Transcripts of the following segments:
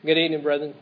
Good evening, brethren.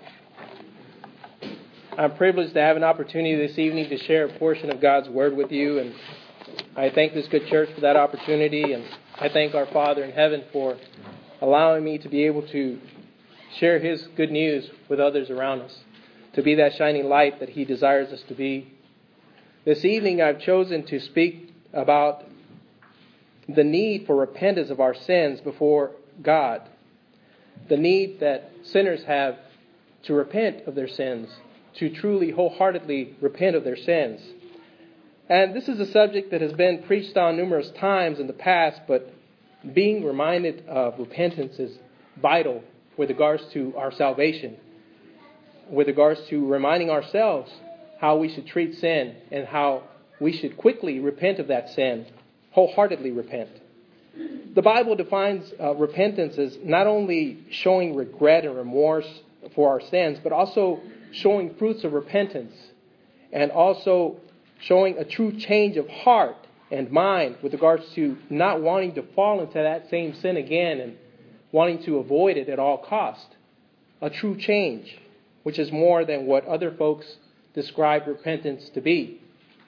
I'm privileged to have an opportunity this evening to share a portion of God's Word with you, and I thank this good church for that opportunity, and I thank our Father in heaven for allowing me to be able to share His good news with others around us, to be that shining light that He desires us to be. This evening I've chosen to speak about the need for repentance of our sins before God, the need that sinners have to repent of their sins, to truly wholeheartedly repent of their sins. And this is a subject that has been preached on numerous times in the past, but being reminded of repentance is vital with regards to our salvation, with regards to reminding ourselves how we should treat sin and how we should quickly repent of that sin, wholeheartedly repent. The Bible defines repentance as not only showing regret and remorse for our sins, but also showing fruits of repentance and also showing a true change of heart and mind with regards to not wanting to fall into that same sin again and wanting to avoid it at all cost. A true change, which is more than what other folks describe repentance to be.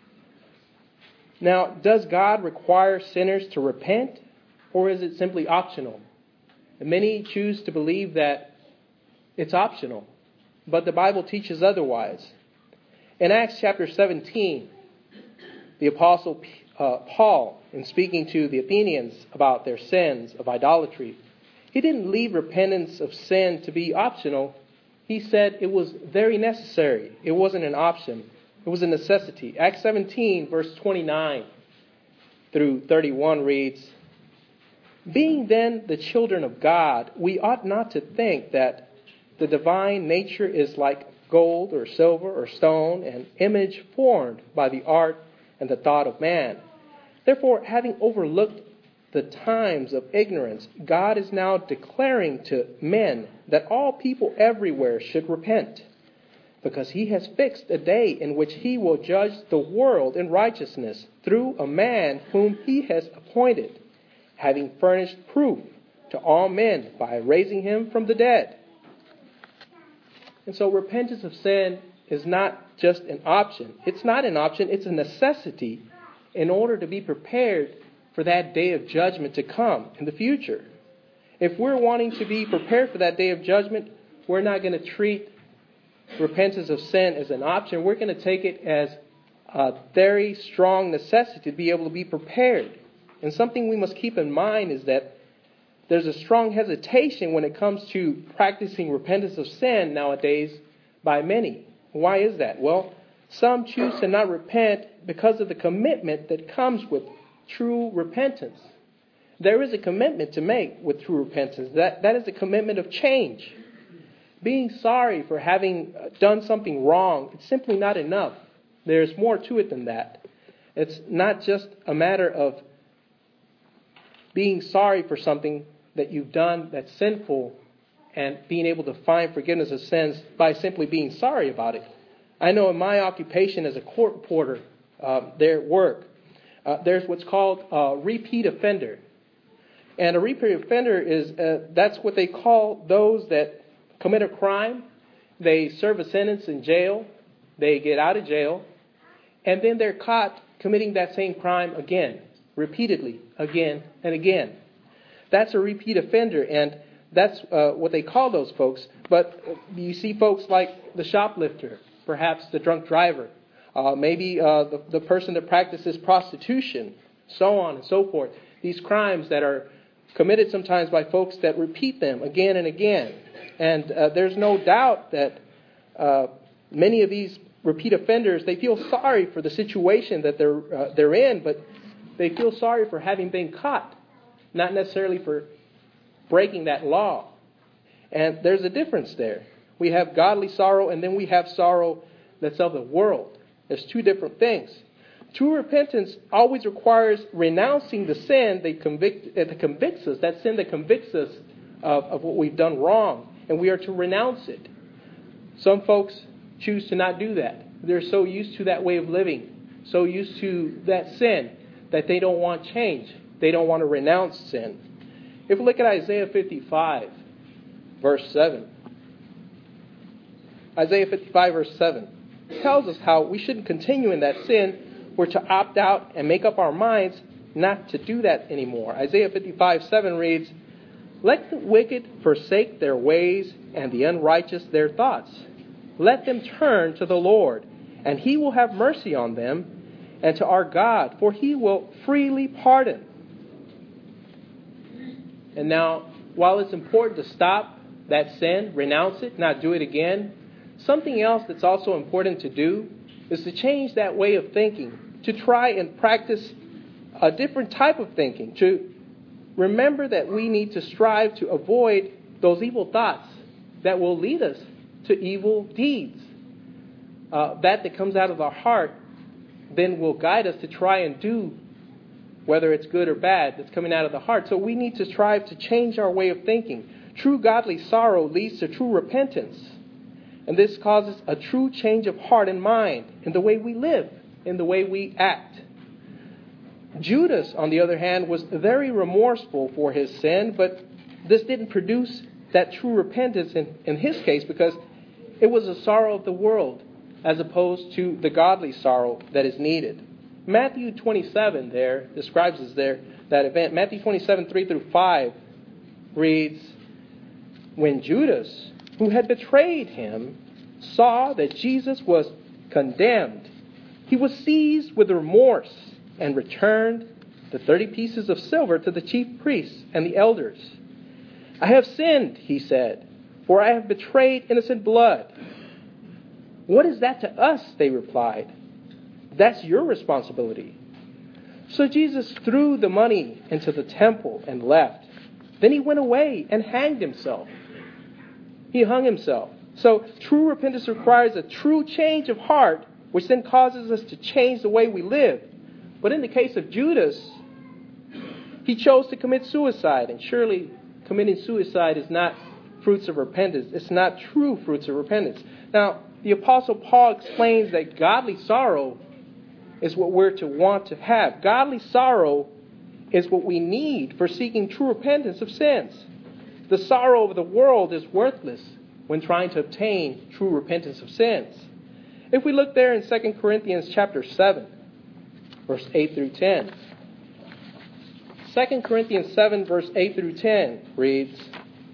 Now, does God require sinners to repent, or is it simply optional? And many choose to believe that it's optional, but the Bible teaches otherwise. In Acts chapter 17, the Apostle Paul, in speaking to the Athenians about their sins of idolatry, he didn't leave repentance of sin to be optional. He said it was very necessary. It wasn't an option. It was a necessity. Acts 17, verse 29 through 31 reads, "Being then the children of God, we ought not to think that the divine nature is like gold or silver or stone, an image formed by the art and the thought of man. Therefore, having overlooked the times of ignorance, God is now declaring to men that all people everywhere should repent, because He has fixed a day in which He will judge the world in righteousness through a man whom He has appointed, having furnished proof to all men by raising Him from the dead." And so repentance of sin is not just an option. It's not an option, it's a necessity in order to be prepared for that day of judgment to come in the future. If we're wanting to be prepared for that day of judgment, we're not going to treat repentance of sin as an option. We're going to take it as a very strong necessity to be able to be prepared. And something we must keep in mind is that there's a strong hesitation when it comes to practicing repentance of sin nowadays by many. Why is that? Well, some choose to not repent because of the commitment that comes with true repentance. There is a commitment to make with true repentance. That is a commitment of change. Being sorry for having done something wrong, it's simply not enough. There's more to it than that. It's not just a matter of being sorry for something that you've done that's sinful and being able to find forgiveness of sins by simply being sorry about it. I know in my occupation as a court reporter, there at work, there's what's called a repeat offender. And a repeat offender is, that's what they call those that commit a crime. They serve a sentence in jail. They get out of jail. And then they're caught committing that same crime again, repeatedly, again and again. That's a repeat offender, and that's what they call those folks. But you see folks like the shoplifter, perhaps the drunk driver, maybe the person that practices prostitution, so on and so forth. These crimes that are committed sometimes by folks that repeat them again and again. And there's no doubt that many of these repeat offenders, they feel sorry for the situation that they're in, but they feel sorry for having been caught, not necessarily for breaking that law. And there's a difference there. We have godly sorrow, and then we have sorrow that's of the world. There's two different things. True repentance always requires renouncing the sin that convicts us, that sin that convicts us of what we've done wrong, and we are to renounce it. Some folks choose to not do that. They're so used to that way of living, so used to that sin, that they don't want change. They don't want to renounce sin. If we look at Isaiah 55, verse 7, Isaiah 55 verse 7 tells us how we shouldn't continue in that sin. We're to opt out and make up our minds not to do that anymore. Isaiah 55:7 reads, "Let the wicked forsake their ways and the unrighteous their thoughts. Let them turn to the Lord, and he will have mercy on them, and to our God, for he will freely pardon." And now, while it's important to stop that sin, renounce it, not do it again, something else that's also important to do is to change that way of thinking, to try and practice a different type of thinking, to remember that we need to strive to avoid those evil thoughts that will lead us to evil deeds. That comes out of our heart then will guide us to try and do whether it's good or bad that's coming out of the heart. So we need to strive to change our way of thinking. True godly sorrow leads to true repentance. And this causes a true change of heart and mind in the way we live, in the way we act. Judas, on the other hand, was very remorseful for his sin, but this didn't produce that true repentance in his case because it was a sorrow of the world as opposed to the godly sorrow that is needed. Matthew 27 there describes us there that event. Matthew 27, 3 through 5 reads, "When Judas, who had betrayed him, saw that Jesus was condemned, he was seized with remorse and returned the 30 pieces of silver to the chief priests and the elders. 'I have sinned,' he said, 'for I have betrayed innocent blood.' 'What is that to us?' they replied. 'That's your responsibility.' So Jesus threw the money into the temple and left. Then he went away and hanged himself." He hung himself. So true repentance requires a true change of heart, which then causes us to change the way we live. But in the case of Judas, he chose to commit suicide. And surely committing suicide is not fruits of repentance. It's not true fruits of repentance. Now, the Apostle Paul explains that godly sorrow is what we're to want to have. Godly sorrow is what we need for seeking true repentance of sins. The sorrow of the world is worthless when trying to obtain true repentance of sins. If we look there in 2 Corinthians chapter 7, verse 8 through 10. 2 Corinthians 7, verse 8 through 10 reads,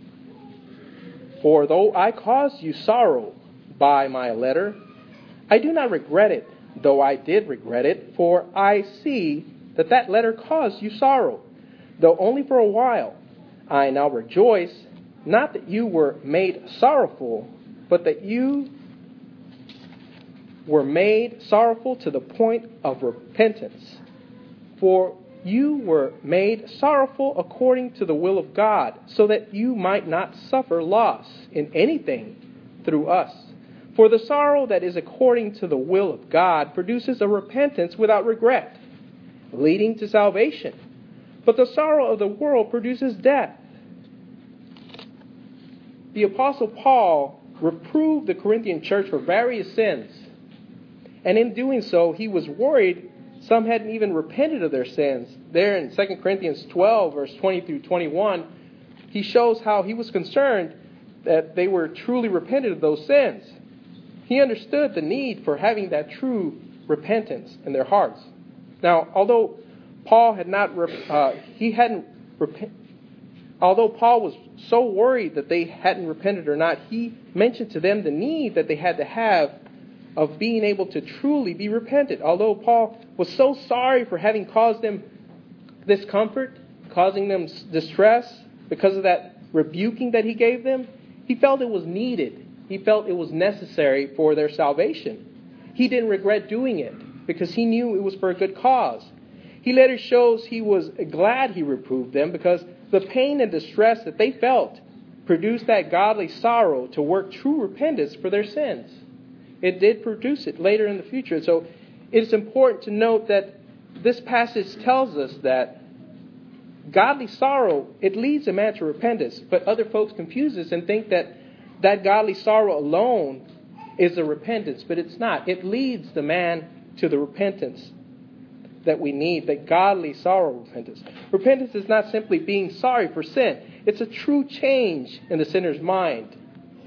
"For though I caused you sorrow by my letter, I do not regret it, though I did regret it, for I see that that letter caused you sorrow, though only for a while. I now rejoice, not that you were made sorrowful, but that you were made sorrowful to the point of repentance. For you were made sorrowful according to the will of God, so that you might not suffer loss in anything through us. For the sorrow that is according to the will of God produces a repentance without regret, leading to salvation. But the sorrow of the world produces death." The Apostle Paul reproved the Corinthian church for various sins. And in doing so, he was worried some hadn't even repented of their sins. There in 2 Corinthians 12, verse 20 through 21, he shows how he was concerned that they were truly repented of those sins. He understood the need for having that true repentance in their hearts. Now, although Paul was so worried that they hadn't repented or not, he mentioned to them the need that they had to have of being able to truly be repentant. Although Paul was so sorry for having caused them discomfort, causing them distress because of that rebuking that he gave them, he felt it was needed. He felt it was necessary for their salvation. He didn't regret doing it because he knew it was for a good cause. He later shows he was glad he reproved them because the pain and distress that they felt produced that godly sorrow to work true repentance for their sins. It did produce it later in the future. So it's important to note that this passage tells us that godly sorrow, it leads a man to repentance. But other folks confuse this and think that godly sorrow alone is a repentance. But it's not. It leads the man to the repentance that we need, that godly sorrow repentance. Repentance is not simply being sorry for sin. It's a true change in the sinner's mind.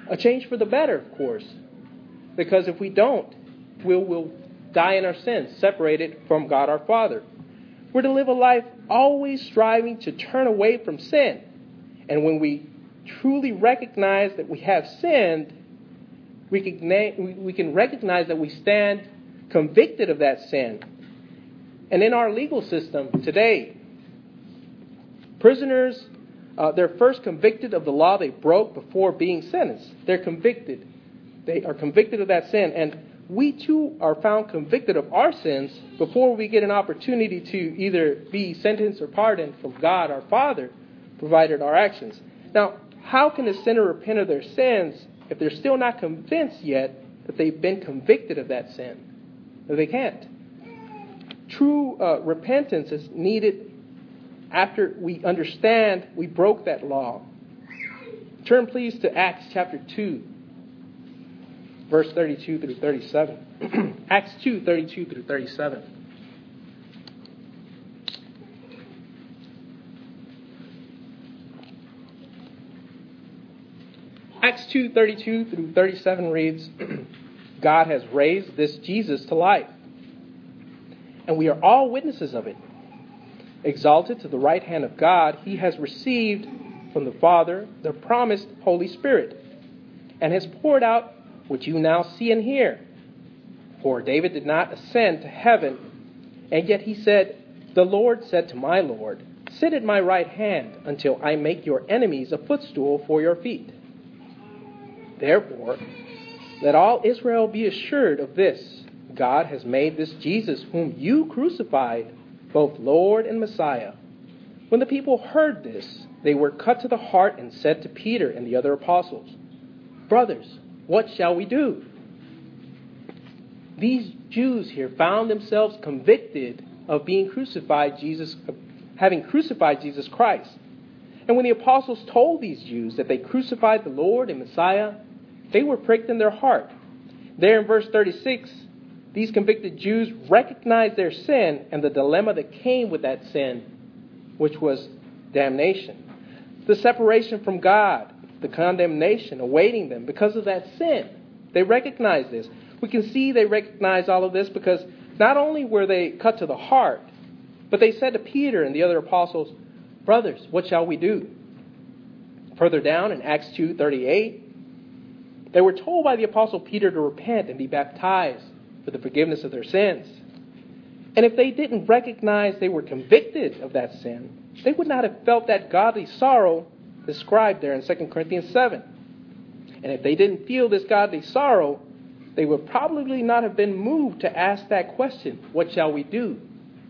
A change for the better, of course. Because if we don't, we'll die in our sins, separated from God our Father. We're to live a life always striving to turn away from sin. And when we truly recognize that we have sinned, we can recognize that we stand convicted of that sin. And in our legal system today, prisoners, they're first convicted of the law they broke before being sentenced. They're convicted. They are convicted of that sin. And we too are found convicted of our sins before we get an opportunity to either be sentenced or pardoned from God our Father, provided our actions. Now, how can a sinner repent of their sins if they're still not convinced yet that they've been convicted of that sin? No, they can't. True repentance is needed after we understand we broke that law. Turn please to Acts chapter 2, verse 32 through 37. Acts 2, 32 through 37. Acts 2, 32 through 37 reads, God has raised this Jesus to life, and we are all witnesses of it. Exalted to the right hand of God, he has received from the Father the promised Holy Spirit, and has poured out what you now see and hear. For David did not ascend to heaven, and yet he said, the Lord said to my Lord, sit at my right hand until I make your enemies a footstool for your feet. Therefore, let all Israel be assured of this, God has made this Jesus, whom you crucified, both Lord and Messiah. When the people heard this, they were cut to the heart and said to Peter and the other apostles, brothers, what shall we do? These Jews here found themselves convicted of being crucified having crucified Jesus Christ. And when the apostles told these Jews that they crucified the Lord and Messiah, they were pricked in their heart. There in verse 36, these convicted Jews recognized their sin and the dilemma that came with that sin, which was damnation. The separation from God, the condemnation awaiting them because of that sin. They recognized this. We can see they recognized all of this because not only were they cut to the heart, but they said to Peter and the other apostles, brothers, what shall we do? Further down in Acts 2:38, they were told by the apostle Peter to repent and be baptized for the forgiveness of their sins. And if they didn't recognize they were convicted of that sin, they would not have felt that godly sorrow described there in 2 Corinthians 7. And if they didn't feel this godly sorrow, they would probably not have been moved to ask that question, what shall we do?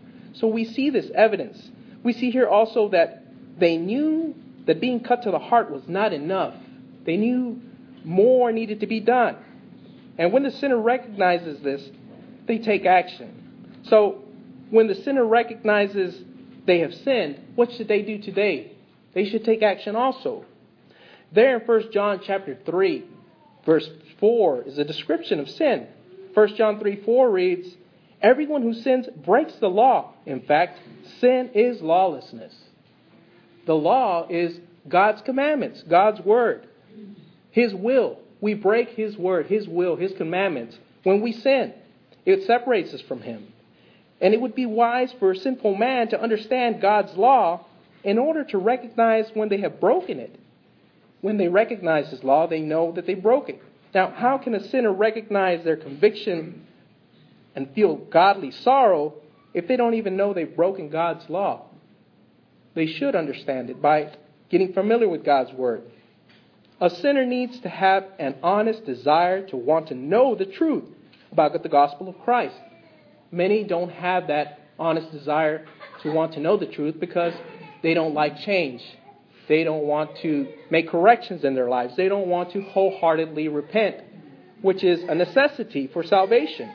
So we see this evidence. We see here also that they knew that being cut to the heart was not enough. They knew more needed to be done. And when the sinner recognizes this, they take action. So when the sinner recognizes they have sinned, what should they do today? They should take action also. There in 1 John chapter 3, verse 4 is a description of sin. 1 John 3:4 reads, everyone who sins breaks the law. In fact, sin is lawlessness. The law is God's commandments, God's word, His will. We break His word, His will, His commandments when we sin. It separates us from Him. And it would be wise for a sinful man to understand God's law in order to recognize when they have broken it. When they recognize His law, they know that they broke it. Now, how can a sinner recognize their conviction and feel godly sorrow if they don't even know they've broken God's law? They should understand it by getting familiar with God's word. A sinner needs to have an honest desire to want to know the truth about the gospel of Christ. Many don't have that honest desire to want to know the truth because they don't like change. They don't want to make corrections in their lives. They don't want to wholeheartedly repent, which is a necessity for salvation.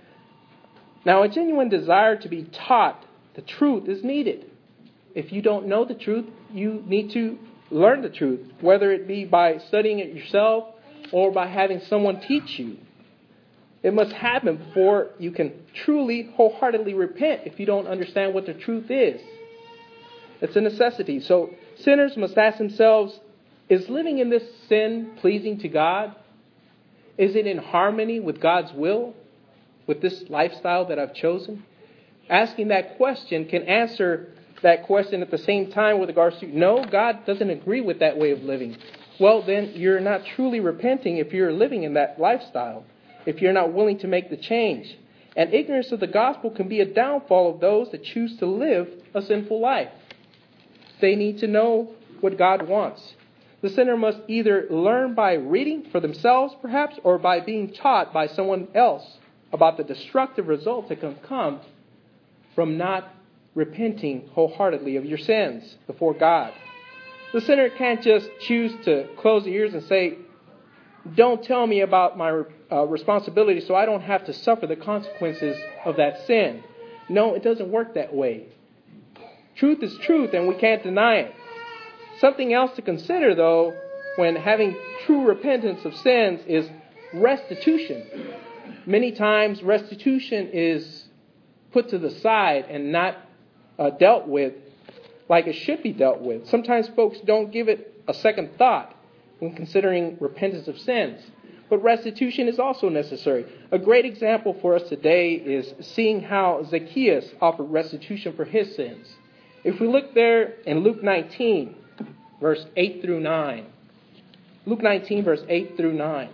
Now, a genuine desire to be taught the truth is needed. If you don't know the truth, you need to learn the truth, whether it be by studying it yourself or by having someone teach you. It must happen before you can truly, wholeheartedly repent if you don't understand what the truth is. It's a necessity. So sinners must ask themselves, Is living in this sin pleasing to God? Is it in harmony with God's will, with this lifestyle that I've chosen? Asking that question can answer that question at the same time with regards to, no, God doesn't agree with that way of living. Well, then you're not truly repenting if you're living in that lifestyle, if you're not willing to make the change. And ignorance of the gospel can be a downfall of those that choose to live a sinful life. They need to know what God wants. The sinner must either learn by reading for themselves, perhaps, or by being taught by someone else about the destructive results that can come from not repenting wholeheartedly of your sins before God. The sinner can't just choose to close the ears and say, don't tell me about my responsibility so I don't have to suffer the consequences of that sin. No, it doesn't work that way. Truth is truth, and we can't deny it. Something else to consider, though, when having true repentance of sins is restitution. Many times restitution is put to the side and not dealt with like it should be dealt with. Sometimes folks don't give it a second thought when considering repentance of sins. But restitution is also necessary. A great example for us today is seeing how Zacchaeus offered restitution for his sins. If we look there in Luke 19, verse 8 through 9. Luke 19, verse 8 through 9.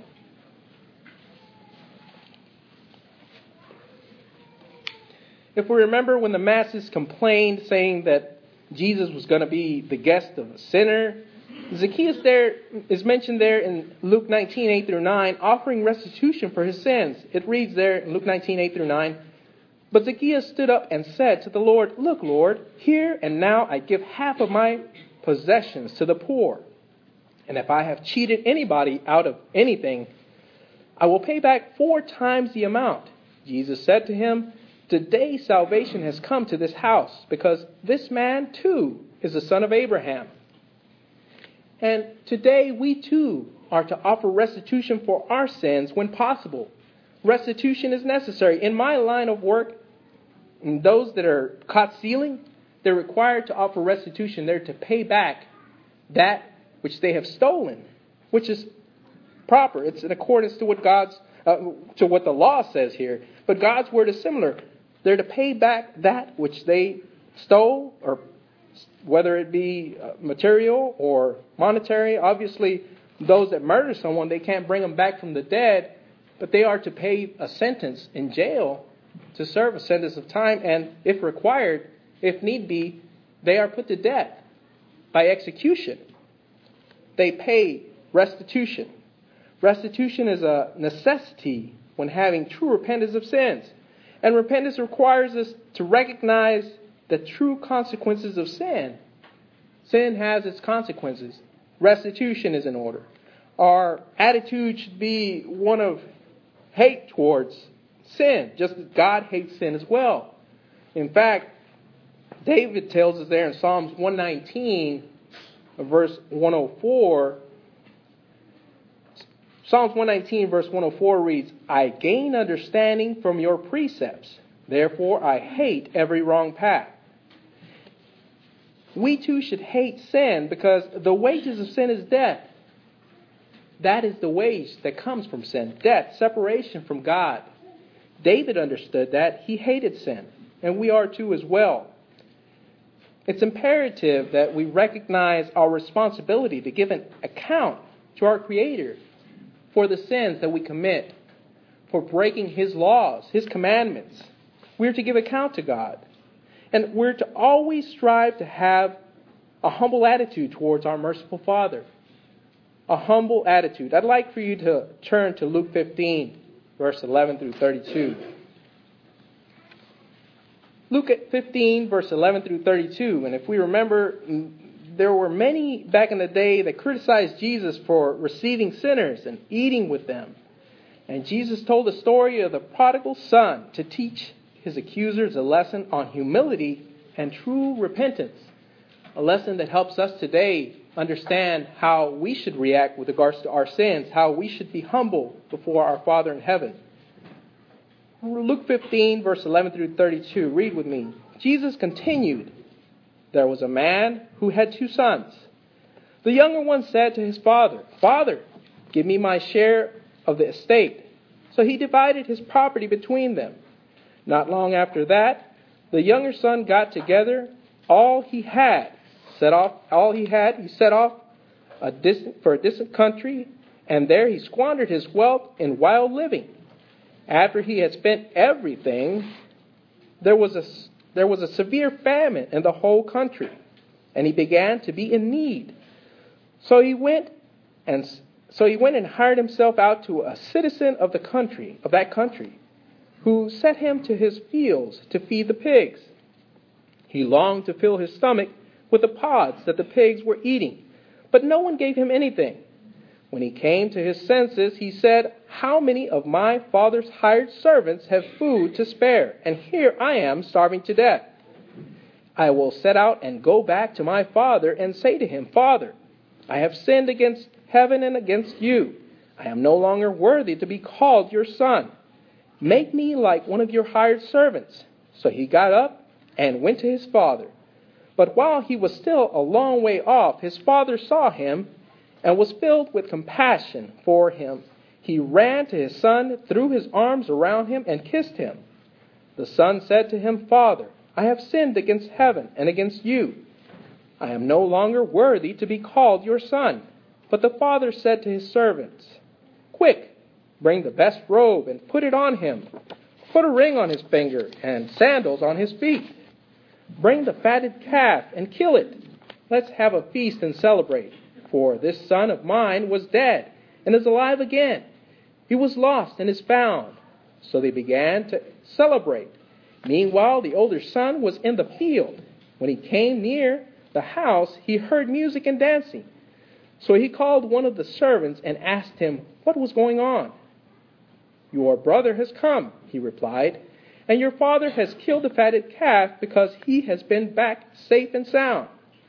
If we remember when the masses complained, saying that Jesus was going to be the guest of a sinner, Zacchaeus there is mentioned there in Luke 19, 8 through 9, offering restitution for his sins. It reads there in Luke 19, 8 through 9, but Zacchaeus stood up and said to the Lord, look, Lord, here and now I give half of my possessions to the poor. And if I have cheated anybody out of anything, I will pay back 4 times the amount. Jesus said to him, today salvation has come to this house, because this man too is the son of Abraham. And today we too are to offer restitution for our sins when possible. Restitution is necessary. In my line of work, those that are caught stealing, they're required to offer restitution. They're to pay back that which they have stolen, which is proper. It's in accordance to what to what the law says here. But God's word is similar. They're to pay back that which they stole, or whether it be material or monetary. Obviously, those that murder someone, they can't bring them back from the dead, but they are to pay a sentence in jail to serve a sentence of time, and if required, if need be, they are put to death by execution. They pay restitution. Restitution is a necessity when having true repentance of sins. And repentance requires us to recognize the true consequences of sin. Sin has its consequences. Restitution is in order. Our attitude should be one of hate towards sin, just as God hates sin as well. In fact, David tells us there in Psalms 119, verse 104, Psalms 119, verse 104 reads, I gain understanding from your precepts. Therefore, I hate every wrong path. We too should hate sin because the wages of sin is death. That is the wage that comes from sin. Death, separation from God. David understood that. He hated sin. And we are too as well. It's imperative that we recognize our responsibility to give an account to our Creator for the sins that we commit, for breaking His laws, His commandments. We're to give account to God. And we're to always strive to have a humble attitude towards our merciful Father. A humble attitude. I'd like for you to turn to Luke 15, verse 11 through 32. Luke 15, verse 11 through 32. And if we remember, there were many back in the day that criticized Jesus for receiving sinners and eating with them. And Jesus told the story of the prodigal son to teach his accusers a lesson on humility and true repentance. A lesson that helps us today understand how we should react with regards to our sins, how we should be humble before our Father in heaven. Luke 15, verse 11 through 32. Read with me. Jesus continued, there was a man who had 2 sons. The younger one said to his father, "Father, give me my share of the estate." So he divided his property between them. Not long after that, the younger son got together all he had. He set off for a distant country, and there he squandered his wealth in wild living. After he had spent everything, there was a severe famine in the whole country, and he began to be in need. So he went and hired himself out to a citizen of that country, who set him to his fields to feed the pigs. He longed to fill his stomach with the pods that the pigs were eating, but no one gave him anything. When he came to his senses, he said, "How many of my father's hired servants have food to spare, and here I am starving to death? I will set out and go back to my father and say to him, 'Father, I have sinned against heaven and against you. I am no longer worthy to be called your son. Make me like one of your hired servants.' So he got up and went to his father. But while he was still a long way off, his father saw him and was filled with compassion for him. He ran to his son, threw his arms around him, and kissed him. The son said to him, 'Father, I have sinned against heaven and against you. I am no longer worthy to be called your son.' But the father said to his servants, 'Quick, bring the best robe and put it on him. Put a ring on his finger and sandals on his feet. Bring the fatted calf and kill it. Let's have a feast and celebrate. For this son of mine was dead and is alive again. He was lost and is found.' So they began to celebrate. Meanwhile, the older son was in the field. When he came near the house, he heard music and dancing. So he called one of the servants and asked him what was going on. 'Your brother has come,' he replied, 'and your father has killed the fatted calf because he has been back safe and sound.'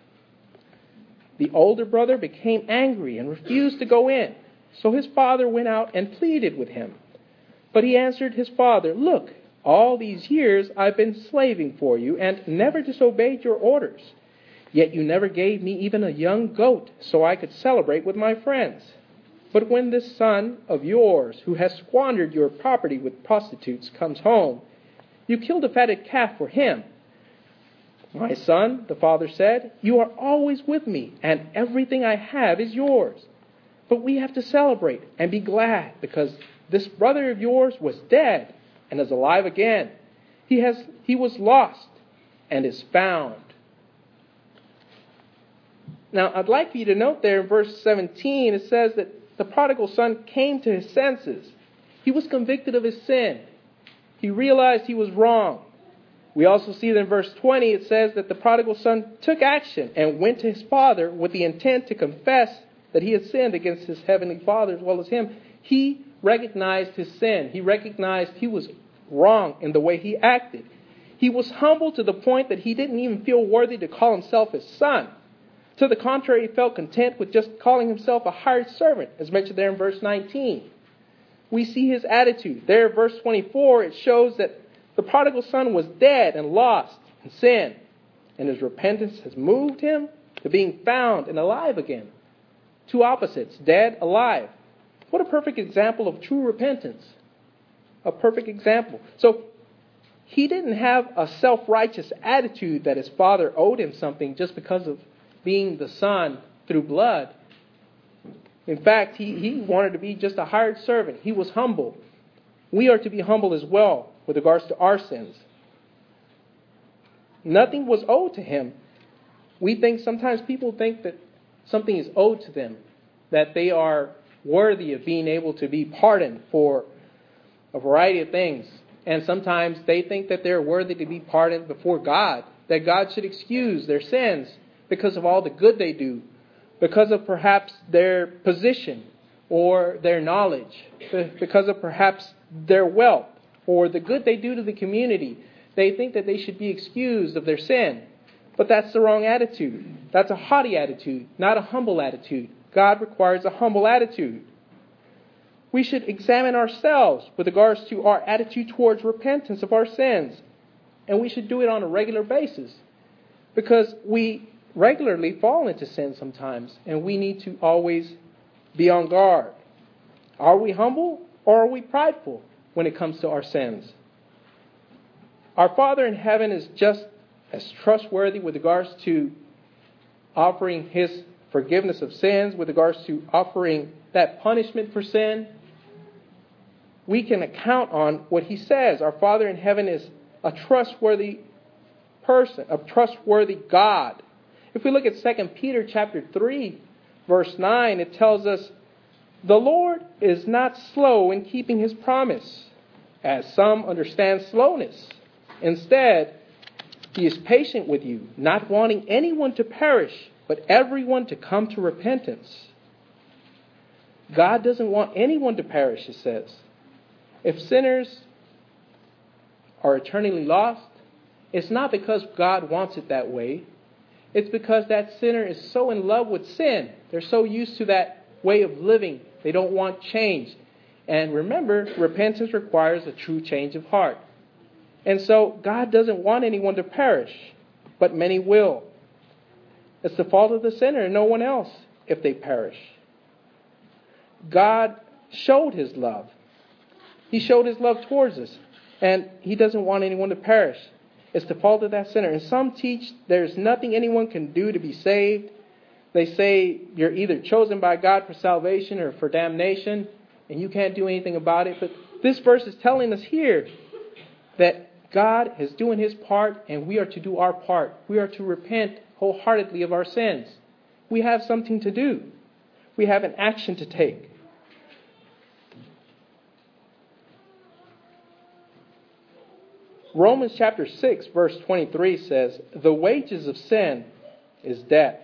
The older brother became angry and refused to go in. So his father went out and pleaded with him. But he answered his father, 'Look, all these years I've been slaving for you and never disobeyed your orders. Yet you never gave me even a young goat so I could celebrate with my friends. But when this son of yours, who has squandered your property with prostitutes, comes home, you killed a fatted calf for him.' 'My son,' the father said, 'you are always with me, and everything I have is yours. But we have to celebrate and be glad, because this brother of yours was dead and is alive again. He was lost and is found.'" Now, I'd like for you to note there in verse 17, it says that the prodigal son came to his senses. He was convicted of his sin. He realized he was wrong. We also see that in verse 20, it says that the prodigal son took action and went to his father with the intent to confess that he had sinned against his heavenly Father as well as him. He recognized his sin. He recognized he was wrong in the way he acted. He was humble to the point that he didn't even feel worthy to call himself his son. To the contrary, he felt content with just calling himself a hired servant, as mentioned there in verse 19. We see his attitude. There in verse 24, it shows that the prodigal son was dead and lost in sin, and his repentance has moved him to being found and alive again. Two opposites, dead, alive. What a perfect example of true repentance. A perfect example. So he didn't have a self-righteous attitude that his father owed him something just because of being the son through blood. In fact, he wanted to be just a hired servant. He was humble. We are to be humble as well with regards to our sins. Nothing was owed to him. Sometimes people think that something is owed to them, that they are worthy of being able to be pardoned for a variety of things. And sometimes they think that they're worthy to be pardoned before God, that God should excuse their sins because of all the good they do, because of perhaps their position or their knowledge, because of perhaps their wealth or the good they do to the community. They think that they should be excused of their sin. But that's the wrong attitude. That's a haughty attitude, not a humble attitude. God requires a humble attitude. We should examine ourselves with regards to our attitude towards repentance of our sins. And we should do it on a regular basis. Because we regularly fall into sin sometimes, and we need to always be on guard. Are we humble or are we prideful when it comes to our sins? Our Father in heaven is just as trustworthy with regards to offering His forgiveness of sins, with regards to offering that punishment for sin. We can count on what He says. Our Father in heaven is a trustworthy person, a trustworthy God. If we look at 2 Peter chapter 3, verse 9, it tells us, "The Lord is not slow in keeping His promise, as some understand slowness. Instead, He is patient with you, not wanting anyone to perish, but everyone to come to repentance." God doesn't want anyone to perish, it says. If sinners are eternally lost, it's not because God wants it that way. It's because that sinner is so in love with sin. They're so used to that way of living. They don't want change. And remember, repentance requires a true change of heart. And so God doesn't want anyone to perish, but many will. It's the fault of the sinner and no one else if they perish. God showed His love. He showed His love towards us, and He doesn't want anyone to perish. It's the fault of that sinner. And some teach there's nothing anyone can do to be saved. They say you're either chosen by God for salvation or for damnation, and you can't do anything about it. But this verse is telling us here that God is doing His part, and we are to do our part. We are to repent wholeheartedly of our sins. We have something to do. We have an action to take. Romans chapter 6, verse 23 says, "The wages of sin is death."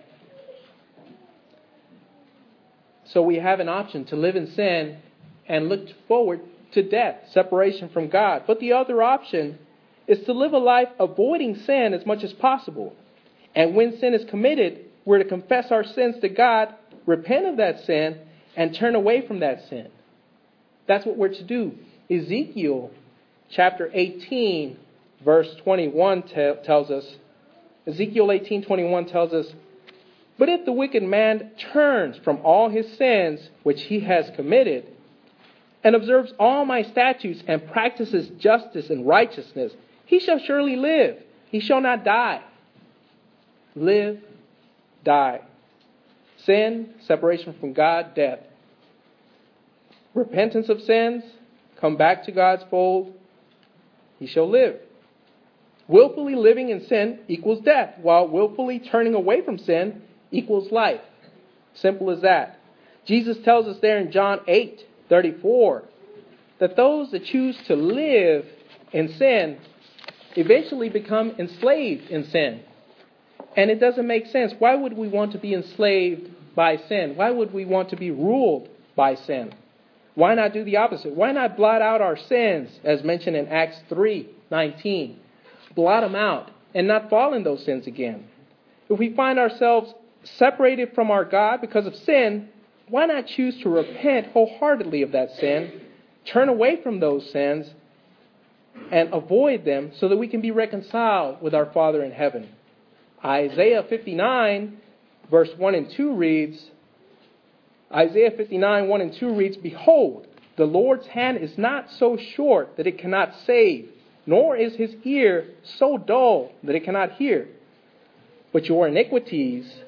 So we have an option to live in sin and look forward to death, separation from God. But the other option is to live a life avoiding sin as much as possible. And when sin is committed, we're to confess our sins to God, repent of that sin, and turn away from that sin. That's what we're to do. Ezekiel chapter 18, verse 21 tells us, Ezekiel 18:21 tells us, "But if the wicked man turns from all his sins which he has committed, and observes all my statutes and practices justice and righteousness, he shall surely live. He shall not die." Live, die. Sin, separation from God, death. Repentance of sins, come back to God's fold, he shall live. Willfully living in sin equals death, while willfully turning away from sin equals life. Simple as that. Jesus tells us there in John 8:34 that those that choose to live in sin eventually become enslaved in sin. And it doesn't make sense. Why would we want to be enslaved by sin? Why would we want to be ruled by sin? Why not do the opposite? Why not blot out our sins, as mentioned in Acts 3:19? Blot them out and not fall in those sins again. If we find ourselves separated from our God because of sin, why not choose to repent wholeheartedly of that sin, turn away from those sins, and avoid them so that we can be reconciled with our Father in heaven? Isaiah 59, verse 1 and 2 reads, Isaiah 59, 1 and 2 reads, "Behold, the Lord's hand is not so short that it cannot save, nor is His ear so dull that it cannot hear. But your iniquities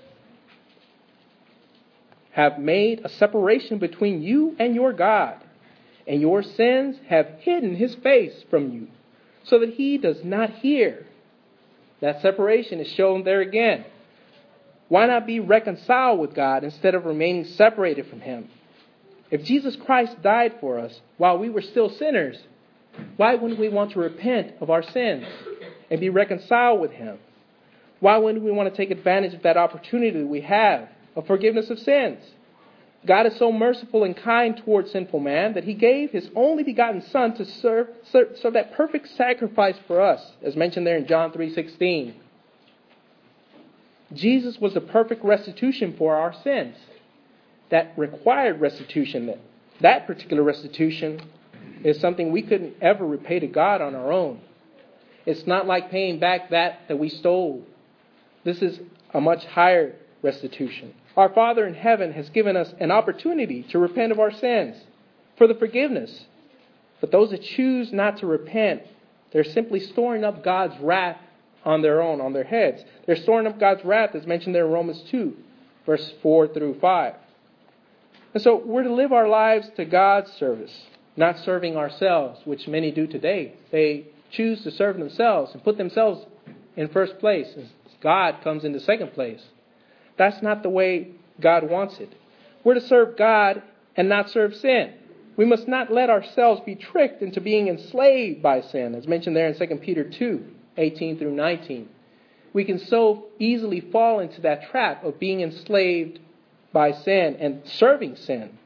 have made a separation between you and your God, and your sins have hidden His face from you, so that He does not hear." That separation is shown there again. Why not be reconciled with God instead of remaining separated from Him? If Jesus Christ died for us while we were still sinners, why wouldn't we want to repent of our sins and be reconciled with Him? Why wouldn't we want to take advantage of that opportunity we have of forgiveness of sins? God is so merciful and kind towards sinful man that He gave His only begotten Son to serve that perfect sacrifice for us, as mentioned there in John 3:16. Jesus was the perfect restitution for our sins. That required restitution, that particular restitution is something we couldn't ever repay to God on our own. It's not like paying back that we stole. This is a much higher restitution. Our Father in heaven has given us an opportunity to repent of our sins for the forgiveness. But those that choose not to repent, they're simply storing up God's wrath on their own, on their heads. They're storing up God's wrath, as mentioned there in Romans 2, verse 4 through 5. And so we're to live our lives to God's service, not serving ourselves, which many do today. They choose to serve themselves and put themselves in first place, as God comes into second place. That's not the way God wants it. We're to serve God and not serve sin. We must not let ourselves be tricked into being enslaved by sin, as mentioned there in 2 Peter 2, 18 through 19. We can so easily fall into that trap of being enslaved by sin and serving sin.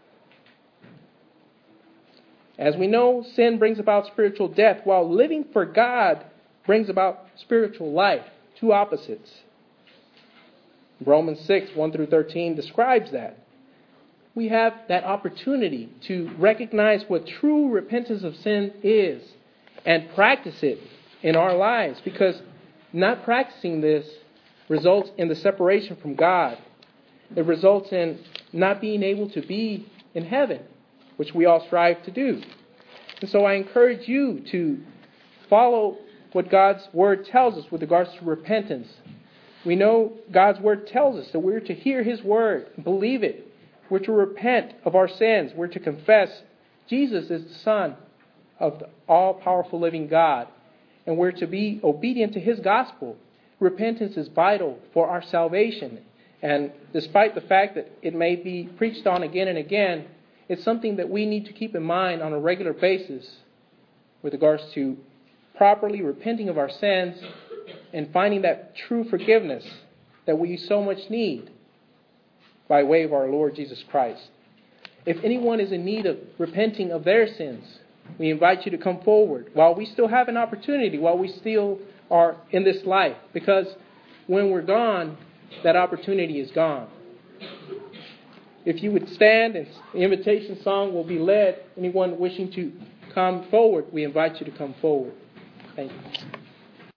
As we know, sin brings about spiritual death, while living for God brings about spiritual life. Two opposites. Romans 6, 1 through 13 describes that. We have that opportunity to recognize what true repentance of sin is and practice it in our lives, because not practicing this results in the separation from God. It results in not being able to be in heaven, which we all strive to do. And so I encourage you to follow what God's Word tells us with regards to repentance. We know God's Word tells us that we're to hear His Word, believe it. We're to repent of our sins. We're to confess Jesus is the Son of the all-powerful living God. And we're to be obedient to His gospel. Repentance is vital for our salvation. And despite the fact that it may be preached on again and again, it's something that we need to keep in mind on a regular basis with regards to properly repenting of our sins and finding that true forgiveness that we so much need by way of our Lord Jesus Christ. If anyone is in need of repenting of their sins, we invite you to come forward while we still have an opportunity, while we still are in this life. Because when we're gone, that opportunity is gone. If you would stand, and the invitation song will be led. Anyone wishing to come forward, we invite you to come forward. Thank you.